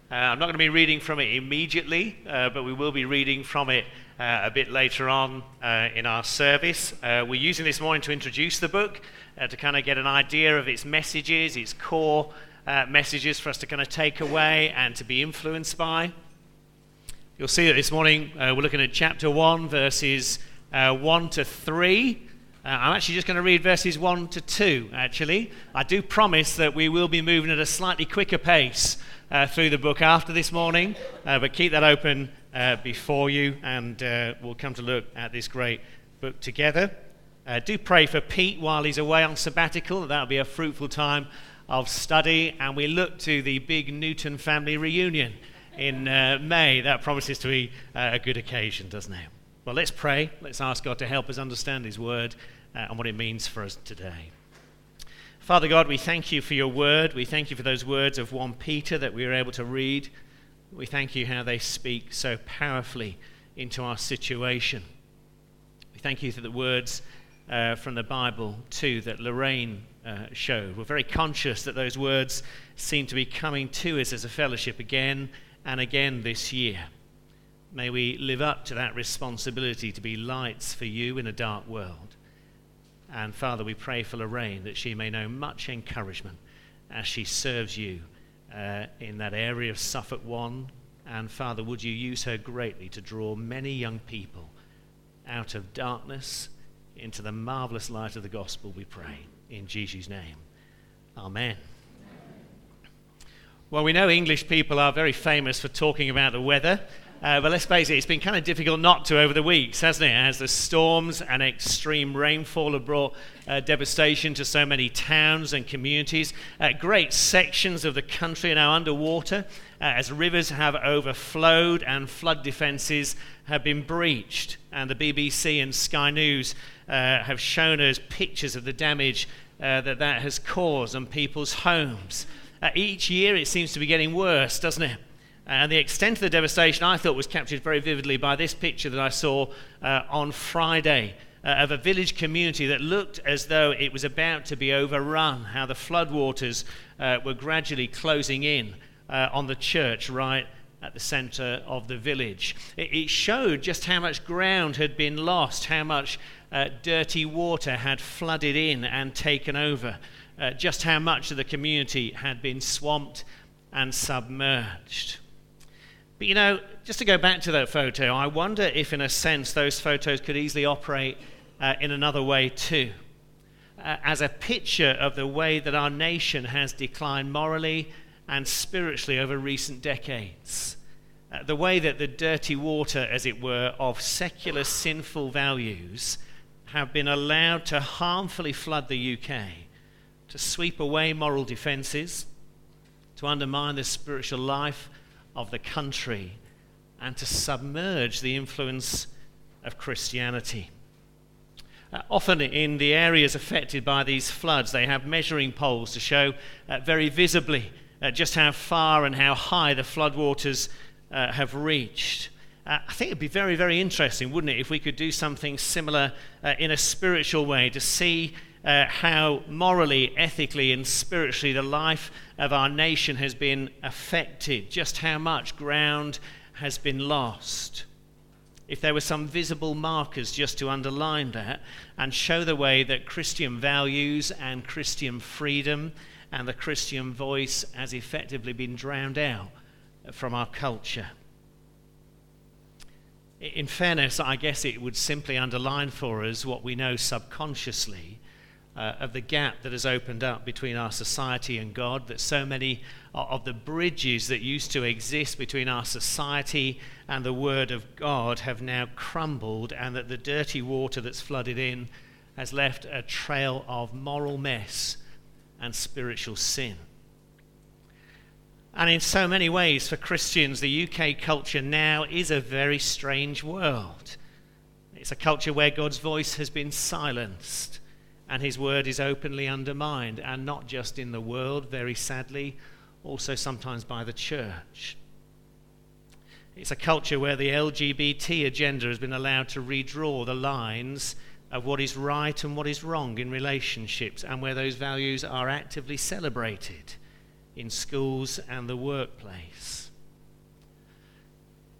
I'm not going to be reading from it immediately, but we will be reading from it a bit later on in our service. We're using this morning to introduce the book, to kind of get an idea of its messages, its core messages for us to kind of take away and to be influenced by. You'll see that this morning we're looking at chapter 1, verses 1 to 3. I'm actually just going to read verses 1 to 2, actually. I do promise that we will be moving at a slightly quicker pace through the book after this morning, but keep that open before you, and we'll come to look at this great book together. Do pray for Pete while he's away on sabbatical. That'll be a fruitful time of study, and we look to the big Newton family reunion in May. That promises to be a good occasion, doesn't it? Well, let's pray. Let's ask God to help us understand His word and what it means for us today. Father God, we thank you for your word. We thank you for those words of 1 Peter that we were able to read. We thank you how they speak so powerfully into our situation. We thank you for the words from the Bible too that Lorraine showed. We're very conscious that those words seem to be coming to us as a fellowship again and again this year. May we live up to that responsibility to be lights for you in a dark world. And Father, we pray for Lorraine that she may know much encouragement as she serves you in that area of Suffolk 1. And Father, would you use her greatly to draw many young people out of darkness into the marvelous light of the gospel, we pray. In Jesus' name, amen. Well, we know English people are very famous for talking about the weather. But let's face it, it's been kind of difficult not to over the weeks, hasn't it? As the storms and extreme rainfall have brought devastation to so many towns and communities. Great sections of the country are now underwater as rivers have overflowed and flood defences have been breached. And the BBC and Sky News have shown us pictures of the damage that has caused on people's homes. Each year it seems to be getting worse, doesn't it? And the extent of the devastation, I thought, was captured very vividly by this picture that I saw on Friday of a village community that looked as though it was about to be overrun, how the floodwaters were gradually closing in on the church right at the centre of the village. It showed just how much ground had been lost, how much dirty water had flooded in and taken over, just how much of the community had been swamped and submerged. But you know, just to go back to that photo, I wonder if in a sense those photos could easily operate in another way too. As a picture of the way that our nation has declined morally and spiritually over recent decades. The way that the dirty water, as it were, of secular sinful values have been allowed to harmfully flood the UK, to sweep away moral defences, to undermine the spiritual life of the country, and to submerge the influence of Christianity. Often in the areas affected by these floods, they have measuring poles to show very visibly just how far and how high the floodwaters have reached. I think it'd be very, very interesting, wouldn't it, if we could do something similar in a spiritual way to see how morally, ethically, and spiritually the life of our nation has been affected, just how much ground has been lost. If there were some visible markers just to underline that and show the way that Christian values and Christian freedom and the Christian voice has effectively been drowned out from our culture. In fairness, I guess it would simply underline for us what we know subconsciously of the gap that has opened up between our society and God, that so many of the bridges that used to exist between our society and the Word of God have now crumbled, and that the dirty water that's flooded in has left a trail of moral mess and spiritual sin. And in so many ways, for Christians, the UK culture now is a very strange world. It's a culture where God's voice has been silenced, and his word is openly undermined, and not just in the world, very sadly, also sometimes by the church. It's a culture where the LGBT agenda has been allowed to redraw the lines of what is right and what is wrong in relationships, and where those values are actively celebrated in schools and the workplace.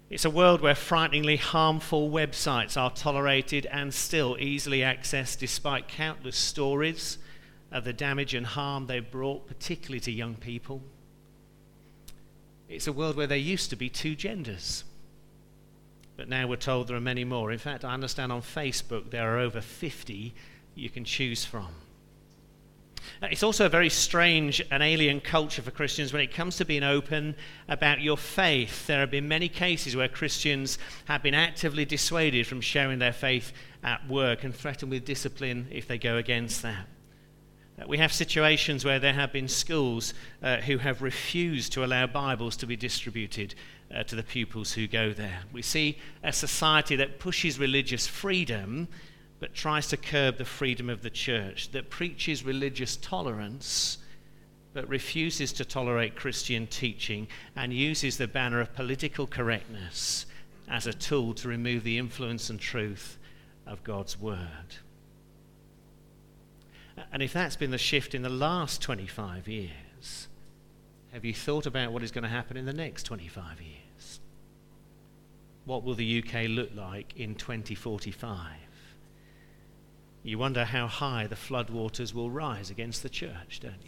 It's a world where frighteningly harmful websites are tolerated and still easily accessed despite countless stories of the damage and harm they've brought, particularly to young people. It's a world where there used to be two genders, but now we're told there are many more. In fact, I understand on Facebook there are over 50 you can choose from. It's also a very strange and alien culture for Christians when it comes to being open about your faith. There have been many cases where Christians have been actively dissuaded from sharing their faith at work and threatened with discipline if they go against that. We have situations where there have been schools who have refused to allow Bibles to be distributed to the pupils who go there. We see a society that pushes religious freedom but tries to curb the freedom of the church, that preaches religious tolerance but refuses to tolerate Christian teaching and uses the banner of political correctness as a tool to remove the influence and truth of God's word. And if that's been the shift in the last 25 years, have you thought about what is going to happen in the next 25 years? What will the UK look like in 2045? You wonder how high the floodwaters will rise against the church, don't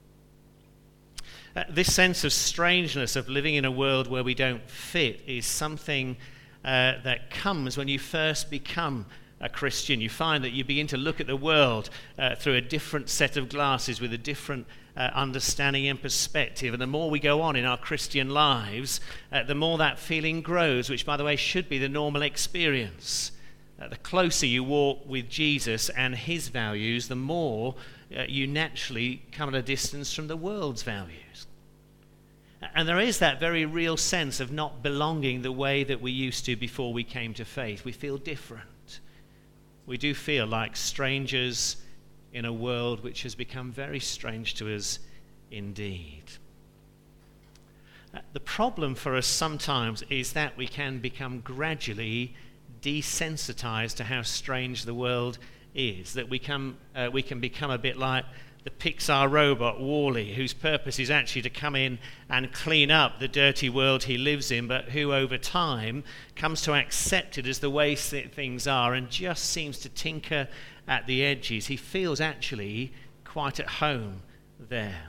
you? This sense of strangeness of living in a world where we don't fit is something that comes when you first become a Christian. You find that you begin to look at the world through a different set of glasses with a different understanding and perspective. And the more we go on in our Christian lives, the more that feeling grows, which, by the way, should be the normal experience. The closer you walk with Jesus and his values, the more you naturally come at a distance from the world's values. And there is that very real sense of not belonging the way that we used to before we came to faith. We feel different. We do feel like strangers in a world which has become very strange to us indeed. The problem for us sometimes is that we can become gradually desensitized to how strange the world is, that we can become a bit like the Pixar robot Wall-E, whose purpose is actually to come in and clean up the dirty world he lives in, but who over time comes to accept it as the way things are and just seems to tinker at the edges. He feels actually quite at home there.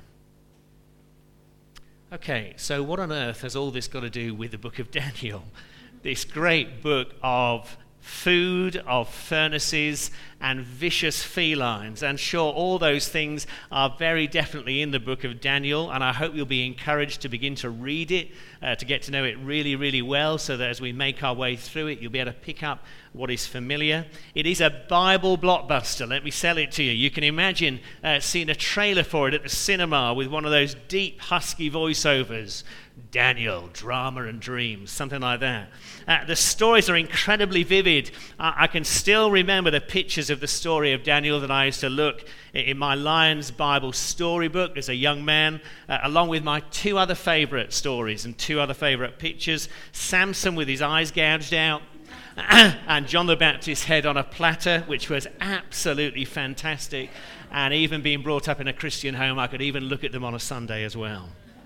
Okay, so what on earth has all this got to do with the book of Daniel? This great book of food, of furnaces, and vicious felines. And sure, all those things are very definitely in the book of Daniel, and I hope you'll be encouraged to begin to read it, to get to know it really, really well, so that as we make our way through it, you'll be able to pick up what is familiar. It is a Bible blockbuster, let me sell it to you. You can imagine seeing a trailer for it at the cinema with one of those deep, husky voiceovers. Daniel, drama and dreams, something like that. The stories are incredibly vivid. I can still remember the pictures of the story of Daniel that I used to look in my Lions Bible storybook as a young man, along with my two other favourite stories and two other favourite pictures. Samson with his eyes gouged out, and John the Baptist's head on a platter, which was absolutely fantastic. And even being brought up in a Christian home, I could even look at them on a Sunday as well.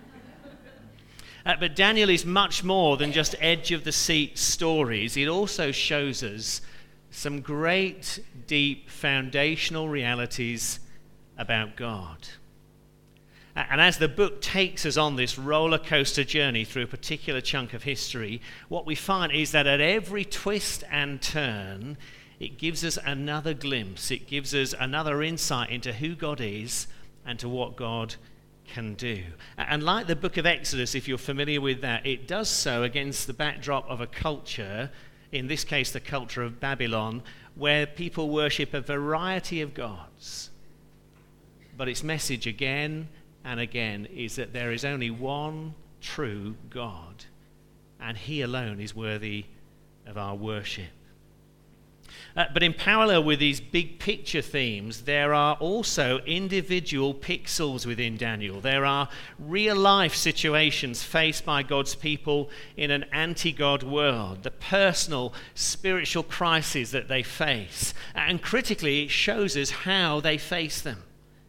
But Daniel is much more than just edge-of-the-seat stories. It also shows us some great, deep, foundational realities about God. And as the book takes us on this roller coaster journey through a particular chunk of history, what we find is that at every twist and turn, it gives us another glimpse. It gives us another insight into who God is and to what God can do. And like the book of Exodus, if you're familiar with that, it does so against the backdrop of a culture, in this case the culture of Babylon, where people worship a variety of gods. But its message again and again is that there is only one true God, and he alone is worthy of our worship. But in parallel with these big picture themes, there are also individual pixels within Daniel. There are real-life situations faced by God's people in an anti-God world, the personal spiritual crises that they face. And critically, it shows us how they face them.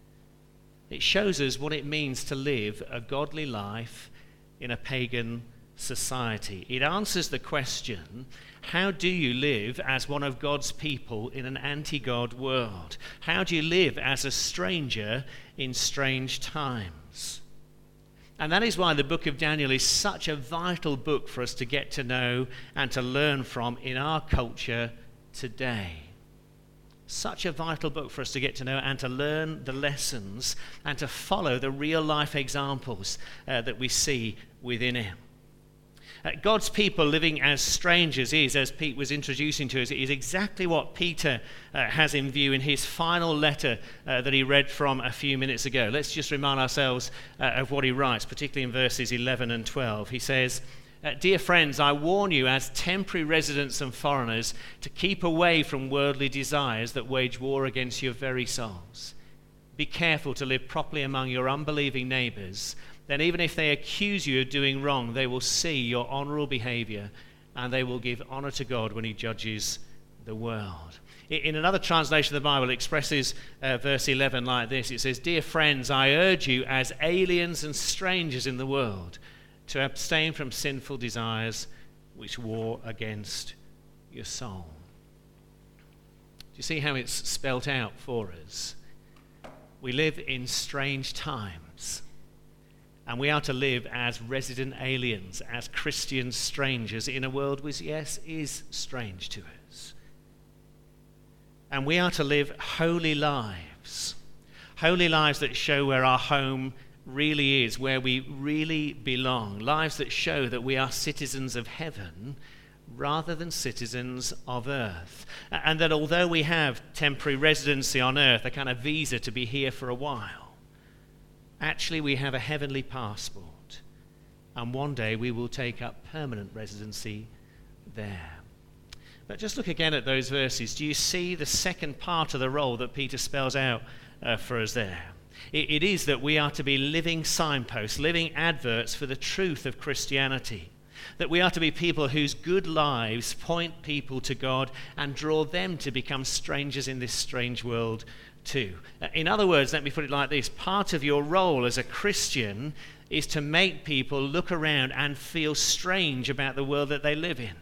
It shows us what it means to live a godly life in a pagan society. It answers the question, how do you live as one of God's people in an anti-God world? How do you live as a stranger in strange times? And that is why the book of Daniel is such a vital book for us to get to know and to learn from in our culture today. Such a vital book for us to get to know and to learn the lessons and to follow the real life examples that we see within it. God's people living as strangers is, as Pete was introducing to us, is exactly what Peter has in view in his final letter that he read from a few minutes ago. Let's just remind ourselves of what he writes, particularly in verses 11 and 12. He says, "Dear friends, I warn you as temporary residents and foreigners to keep away from worldly desires that wage war against your very souls. Be careful to live properly among your unbelieving neighbors. Then even if they accuse you of doing wrong, they will see your honorable behavior and they will give honor to God when he judges the world." In another translation of the Bible, it expresses verse 11 like this. It says, "Dear friends, I urge you as aliens and strangers in the world to abstain from sinful desires which war against your soul." Do you see how it's spelt out for us? We live in strange times. And we are to live as resident aliens, as Christian strangers in a world which, yes, is strange to us. And we are to live holy lives that show where our home really is, where we really belong, lives that show that we are citizens of heaven rather than citizens of earth. And that although we have temporary residency on earth, a kind of visa to be here for a while, actually, we have a heavenly passport, and one day we will take up permanent residency there. But just look again at those verses. Do you see the second part of the role that Peter spells out for us there? It is that we are to be living signposts, living adverts for the truth of Christianity. That we are to be people whose good lives point people to God and draw them to become strangers in this strange world too. In other words, let me put it like this. Part of your role as a Christian is to make people look around and feel strange about the world that they live in.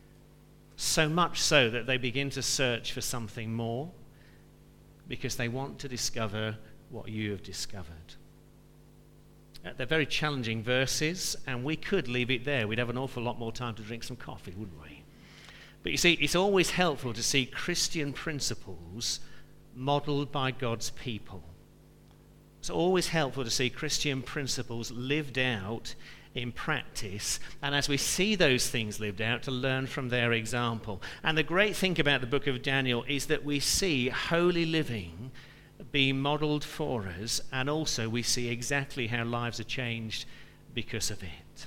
So much so that they begin to search for something more because they want to discover what you have discovered. They're very challenging verses, and we could leave it there. We'd have an awful lot more time to drink some coffee, wouldn't we? But you see, it's always helpful to see Christian principles modeled by God's people. It's always helpful to see Christian principles lived out in practice, and as we see those things lived out, to learn from their example. And the great thing about the book of Daniel is that we see holy living being modeled for us, and also we see exactly how lives are changed because of it.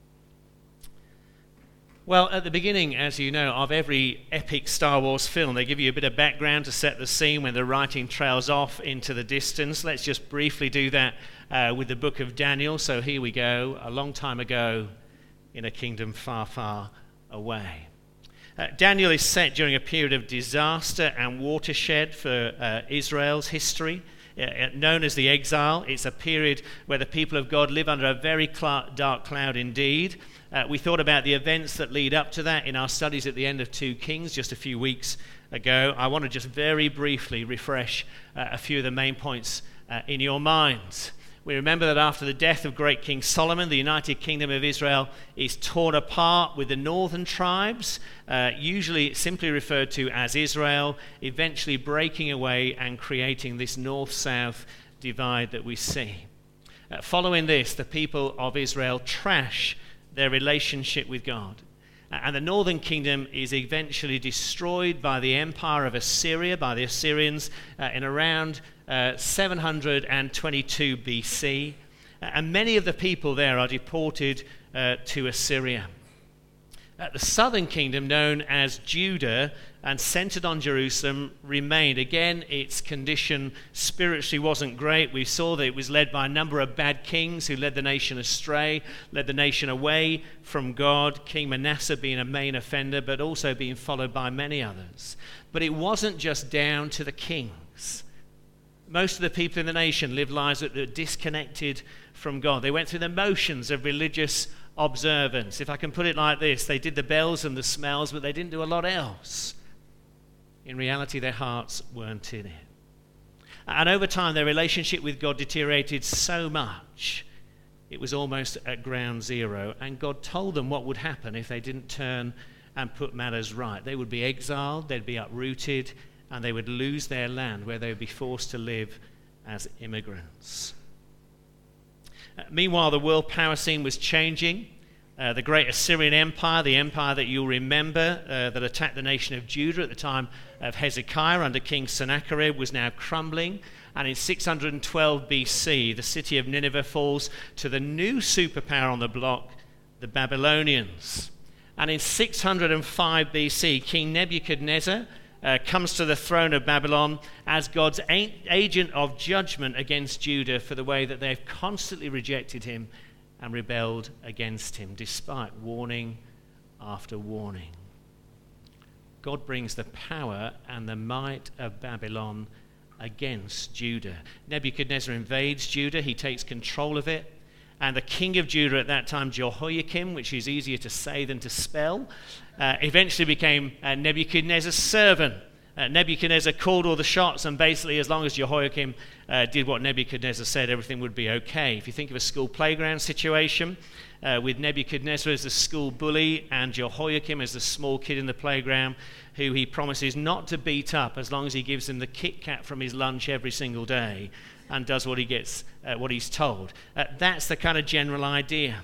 Well, at the beginning, as you know, of every epic Star Wars film, they give you a bit of background to set the scene when the writing trails off into the distance. Let's just briefly do that with the book of Daniel. So here we go, a long time ago in a kingdom far, far away. Daniel is set during a period of disaster and watershed for Israel's history, known as the exile. It's a period where the people of God live under a very dark cloud indeed. We thought about the events that lead up to that in our studies at the end of 2 Kings just a few weeks ago. I want to just very briefly refresh a few of the main points in your minds. We remember that after the death of great King Solomon, the United Kingdom of Israel is torn apart, with the northern tribes, usually simply referred to as Israel, eventually breaking away and creating this north-south divide that we see. Following this, the people of Israel trash their relationship with God. And the northern kingdom is eventually destroyed by the empire of Assyria, by the Assyrians, in around 722 BC. And many of the people there are deported to Assyria. The southern kingdom, known as Judah and centered on Jerusalem, remained. Again, its condition spiritually wasn't great. We saw that it was led by a number of bad kings who led the nation astray, led the nation away from God, King Manasseh being a main offender, but also being followed by many others. But it wasn't just down to the kings. Most of the people in the nation lived lives that were disconnected from God. They went through the motions of religious observance. If I can put it like this, they did the bells and the smells, but they didn't do a lot else. In reality, their hearts weren't in it. And over time, their relationship with God deteriorated so much, it was almost at ground zero. And God told them what would happen if they didn't turn and put matters right. They would be exiled, they'd be uprooted, and they would lose their land where they would be forced to live as immigrants. Meanwhile, the world power scene was changing. The great Assyrian Empire, the empire that you'll remember that attacked the nation of Judah at the time of Hezekiah under King Sennacherib, was now crumbling. And in 612 BC, the city of Nineveh falls to the new superpower on the block, the Babylonians. And in 605 BC, King Nebuchadnezzar comes to the throne of Babylon as God's agent of judgment against Judah for the way that they've constantly rejected him and rebelled against him, despite warning after warning. God brings the power and the might of Babylon against Judah. Nebuchadnezzar invades Judah, he takes control of it, and the king of Judah at that time, Jehoiakim, which is easier to say than to spell, eventually became Nebuchadnezzar's servant. Nebuchadnezzar called all the shots, and basically as long as Jehoiakim did what Nebuchadnezzar said, everything would be okay. If you think of a school playground situation, with Nebuchadnezzar as the school bully and Jehoiakim as the small kid in the playground who he promises not to beat up as long as he gives him the Kit Kat from his lunch every single day and does what he's told. That's the kind of general idea.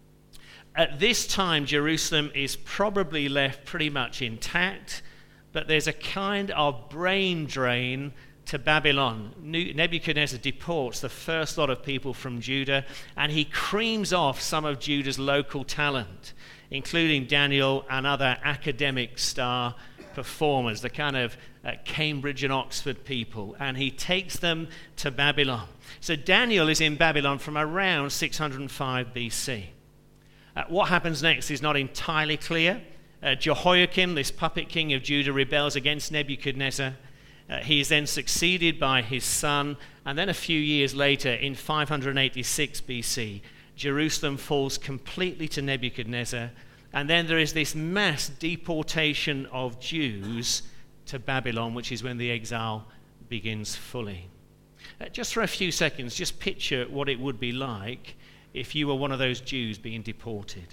At this time, Jerusalem is probably left pretty much intact, but there's a kind of brain drain to Babylon. Nebuchadnezzar deports the first lot of people from Judah, and he creams off some of Judah's local talent, including Daniel and other academic star performers, the kind of Cambridge and Oxford people, and he takes them to Babylon. So Daniel is in Babylon from around 605 BC. What happens next is not entirely clear. Jehoiakim, this puppet king of Judah, rebels against Nebuchadnezzar. He is then succeeded by his son, and then a few years later, in 586 BC, Jerusalem falls completely to Nebuchadnezzar, and then there is this mass deportation of Jews to Babylon, which is when the exile begins fully. Just for a few seconds, just picture what it would be like if you were one of those Jews being deported.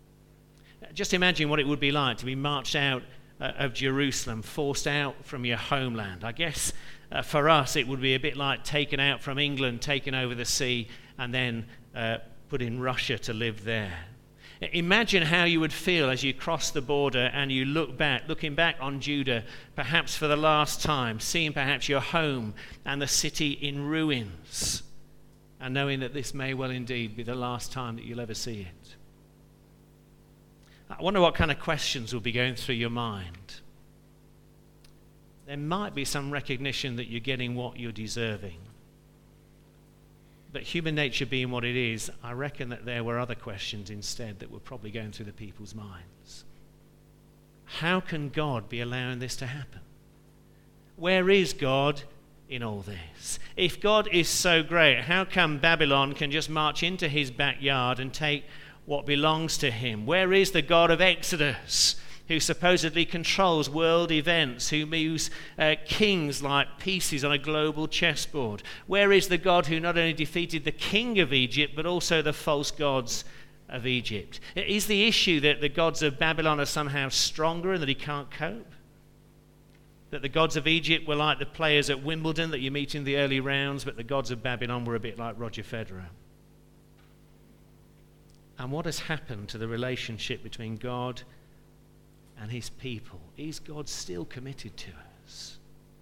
Just imagine what it would be like to be marched out of Jerusalem, forced out from your homeland. I guess for us it would be a bit like taken out from England, taken over the sea, and then put in Russia to live there. Imagine how you would feel as you cross the border and you looking back on Judah, perhaps for the last time, seeing perhaps your home and the city in ruins, and knowing that this may well indeed be the last time that you'll ever see it. I wonder what kind of questions will be going through your mind. There might be some recognition that you're getting what you're deserving. But human nature being what it is, I reckon that there were other questions instead that were probably going through the people's minds. How can God be allowing this to happen? Where is God in all this? If God is so great, how come Babylon can just march into his backyard and take what belongs to him? Where is the God of Exodus, who supposedly controls world events, who moves kings like pieces on a global chessboard? Where is the God who not only defeated the king of Egypt, but also the false gods of Egypt? Is the issue that the gods of Babylon are somehow stronger and that he can't cope? That the gods of Egypt were like the players at Wimbledon that you meet in the early rounds, but the gods of Babylon were a bit like Roger Federer? And what has happened to the relationship between God and his people? Is God still committed to us?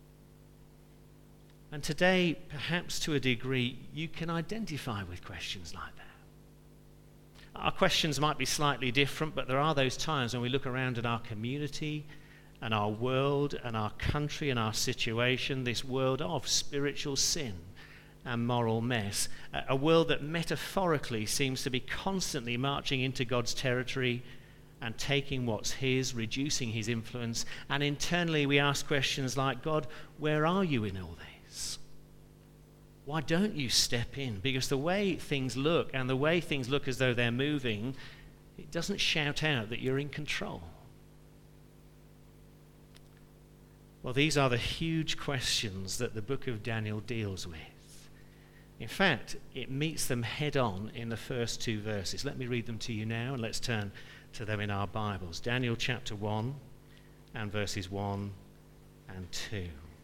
And today, perhaps to a degree, you can identify with questions like that. Our questions might be slightly different, but there are those times when we look around at our community and our world and our country and our situation, this world of spiritual sin and moral mess, a world that metaphorically seems to be constantly marching into God's territory and taking what's his, reducing his influence. And internally we ask questions like, God, where are you in all this? Why don't you step in? Because the way things look, and the way things look as though they're moving, It doesn't shout out that you're in control. Well, these are the huge questions that the book of Daniel deals with. In fact, it meets them head on in the first 2 verses. Let me read them to you now, and let's turn to them in our Bibles. Daniel chapter 1 and verses 1 and 2.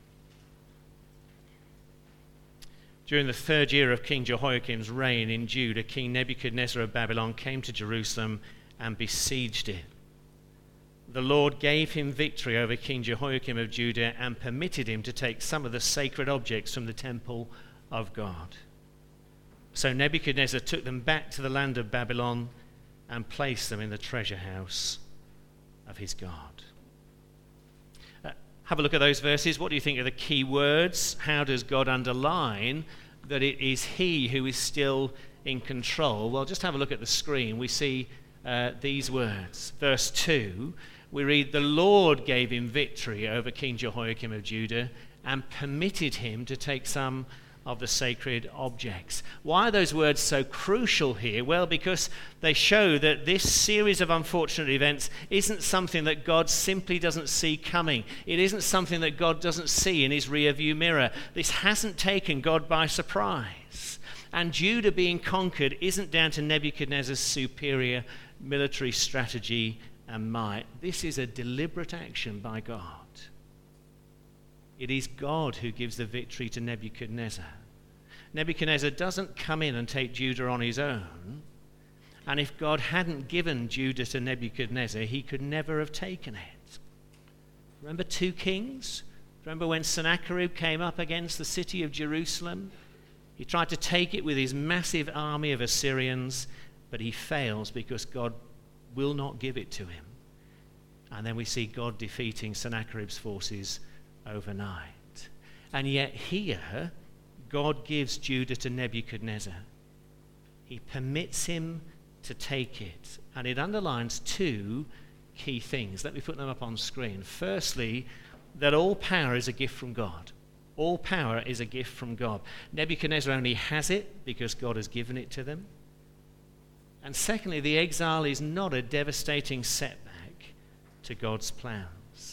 During the 3rd year of King Jehoiakim's reign in Judah, King Nebuchadnezzar of Babylon came to Jerusalem and besieged it. The Lord gave him victory over King Jehoiakim of Judah and permitted him to take some of the sacred objects from the temple of God. So Nebuchadnezzar took them back to the land of Babylon and placed them in the treasure house of his God. Have a look at those verses. What do you think are the key words? How does God underline that it is he who is still in control? Well, just have a look at the screen. We see these words. Verse 2, we read, the Lord gave him victory over King Jehoiakim of Judah and permitted him to take some of the sacred objects. Why are those words so crucial here? Well, because they show that this series of unfortunate events isn't something that God simply doesn't see coming. It isn't something that God doesn't see in his rearview mirror. This hasn't taken God by surprise. And Judah being conquered isn't down to Nebuchadnezzar's superior military strategy and might. This is a deliberate action by God. It is God who gives the victory to Nebuchadnezzar. Nebuchadnezzar doesn't come in and take Judah on his own. And if God hadn't given Judah to Nebuchadnezzar, he could never have taken it. Remember 2 Kings? Remember when Sennacherib came up against the city of Jerusalem? He tried to take it with his massive army of Assyrians, but he fails because God will not give it to him. And then we see God defeating Sennacherib's forces overnight. And yet here, God gives Judah to Nebuchadnezzar. He permits him to take it. And it underlines 2 key things. Let me put them up on screen. Firstly, that all power is a gift from God. All power is a gift from God. Nebuchadnezzar only has it because God has given it to them. And secondly, the exile is not a devastating setback to God's plans.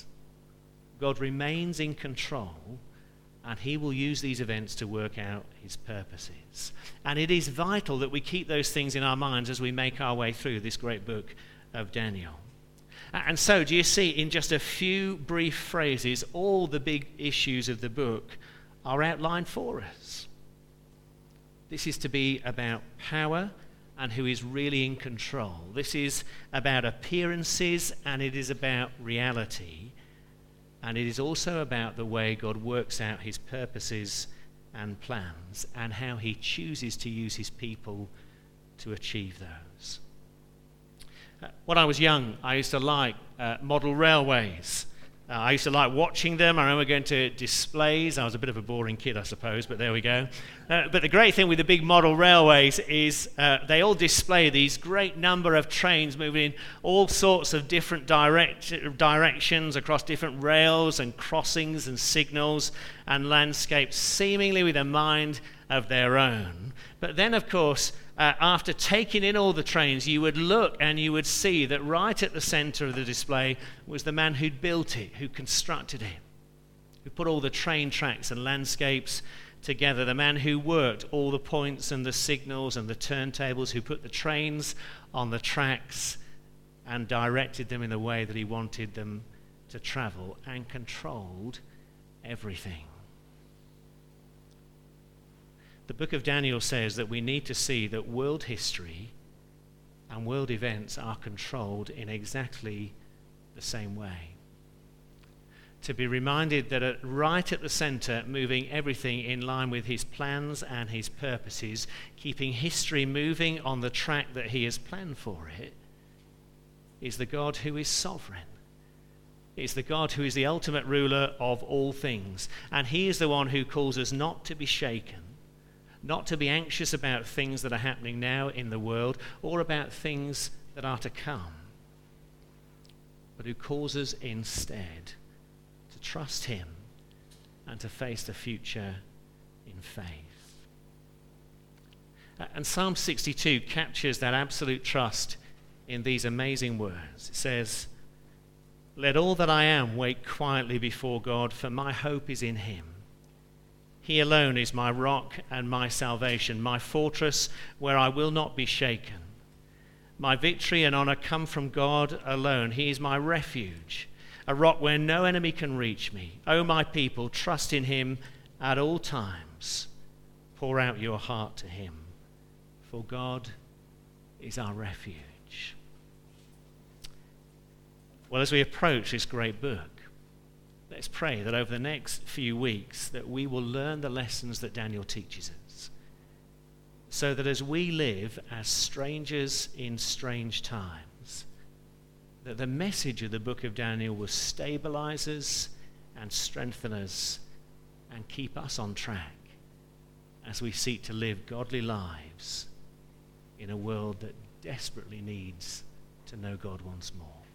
God remains in control, and he will use these events to work out his purposes. And it is vital that we keep those things in our minds as we make our way through this great book of Daniel. And so, do you see, in just a few brief phrases, all the big issues of the book are outlined for us. This is to be about power and who is really in control. This is about appearances, and it is about reality. And it is also about the way God works out his purposes and plans and how he chooses to use his people to achieve those. When I was young, I used to like model railways. I used to like watching them. I remember going to displays. I was a bit of a boring kid, I suppose, but there we go. But the great thing with the big model railways is they all display these great number of trains moving in all sorts of different directions across different rails and crossings and signals and landscapes, seemingly with a mind of their own. But then, of course, after taking in all the trains, you would look and you would see that right at the center of the display was the man who'd built it, who constructed it, who put all the train tracks and landscapes together, the man who worked all the points and the signals and the turntables, who put the trains on the tracks and directed them in the way that he wanted them to travel and controlled everything. The book of Daniel says that we need to see that world history and world events are controlled in exactly the same way. To be reminded that right at the center, moving everything in line with his plans and his purposes, keeping history moving on the track that he has planned for it, is the God who is sovereign. It's the God who is the ultimate ruler of all things. And he is the one who calls us not to be shaken, not to be anxious about things that are happening now in the world or about things that are to come, but who calls us instead to trust him and to face the future in faith. And Psalm 62 captures that absolute trust in these amazing words. It says, "Let all that I am wait quietly before God, for my hope is in him. He alone is my rock and my salvation, my fortress where I will not be shaken. My victory and honor come from God alone. He is my refuge, a rock where no enemy can reach me. O my people, trust in him at all times. Pour out your heart to him, for God is our refuge." Well, as we approach this great book, let's pray that over the next few weeks that we will learn the lessons that Daniel teaches us, so that as we live as strangers in strange times, that the message of the book of Daniel will stabilize us and strengthen us and keep us on track as we seek to live godly lives in a world that desperately needs to know God once more.